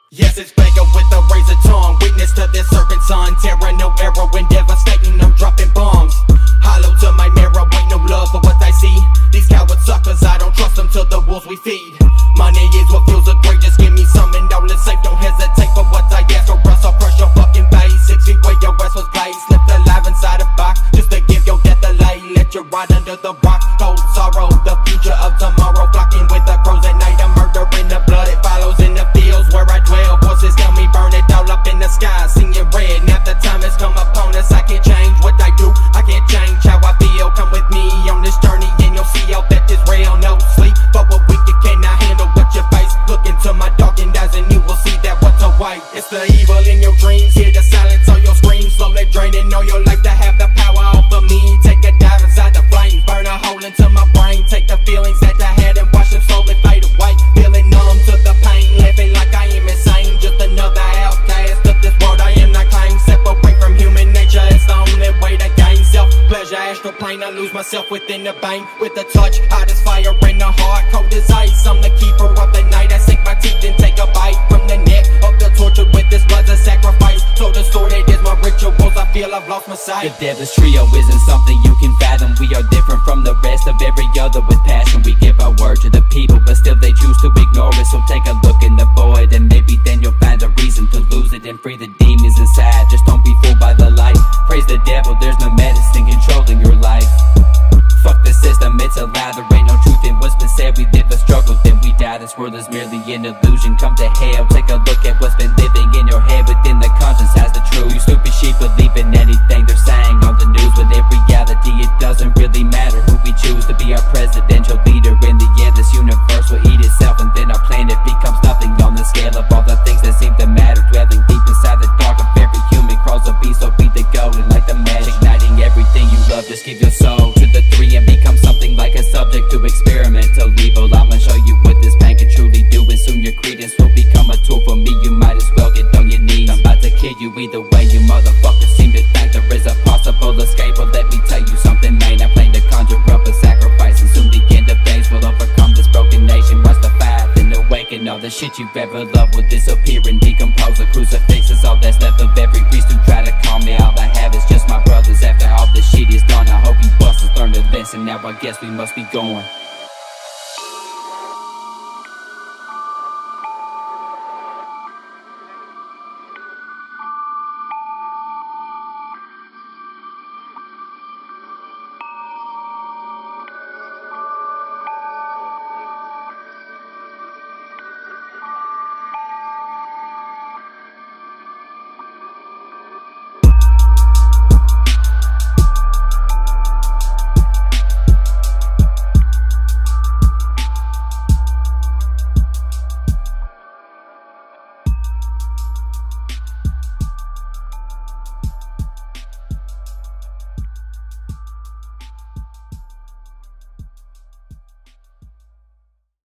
Yes, it's Baker with a razor tongue. Witness to this serpent son. Terror, no error when devastating. I'm dropping bombs. Hollow to my mirror, ain't no love for what I see. These coward suckers, I don't trust them to the wolves we feed. Money is what fuels the great, just give me some and all is safe. Don't hesitate for what I ask for us. I'll press your fucking face. 6 feet where your ass was placed. Left alive inside a box, just to give your death a lay. Let you ride under the rock. Cold sorrow, the future of tomorrow. Flocking with the crows at night. I'm murdering the blood, it follows in the fields where I dwell. Voices tell me burn it all up in the sky. Sing it red, now the time has come upon us. I can't change what I do, I can't change how I feel. Come with me on this journey and you'll see out that is real. No sleep for a week, you cannot handle what you face. Look into my darkened eyes and you will see that what's a white. It's the evil in your dreams, hear the silence on your screams. Slowly draining all your life to have the power over me. Take a dive inside the flames, burn a hole into my brain. Take the feelings that I had and watch them slowly fade away. Feeling numb to the pain, living like I am insane. Just another outcast of this world I am not claimed. Separate from human nature, it's the only way to gain self-pleasure. Astral plane, I lose myself within the vein. With a touch, hot as fire in the heart, cold as ice. I'm the keeper of the night, I sink my teeth and take a bite from the neck of the tortured. With this blood's a sacrifice, so distorted is my rituals. I feel I've lost my sight. The Devil's Trio isn't something you can fathom. We are different from the rest of every other with passion. We give our word to the people, but still they choose to ignore it. So take a look in the void, and maybe then you'll find a reason to lose it and free the demons inside. Just don't be fooled by the light. Praise the devil, there's no medicine controlling your life. Fuck the system, it's a lie. There ain't no truth in what's been said. We live a struggle, then we die. This world is merely an illusion. Come to hell, take a look at what's been living in your head. Within the conscience has the truth. You stupid sheep believe in anything they're saying on the news, when in reality it doesn't really matter who we choose to be our presidential leader. In the end, this universe will eat itself, and then our planet becomes nothing on the scale of all the things that seem to matter. Dwelling deep inside the dark of every human crawls a beast, so be the golden like the magic. Igniting everything you love, just give your soul to the three and become something like a subject to experimental evil. I'ma show you what this pain can truly do, and soon your credence will become a tool for me. You might as well get on your knees. I'm about to kill you either way. You motherfuckers seem to think there is a possible escape. Well, let me tell you something, man. I plan to conjure up a sacrifice, and soon the end of days will overcome this broken nation. Watch the fire and awaken. All the shit you've ever loved will disappear and decompose. The crucifix is all that's left of every priest who try to calm me. All I have is just my brothers. After all this shit is done, I hope you busters learn to listen. Now I guess we must be going.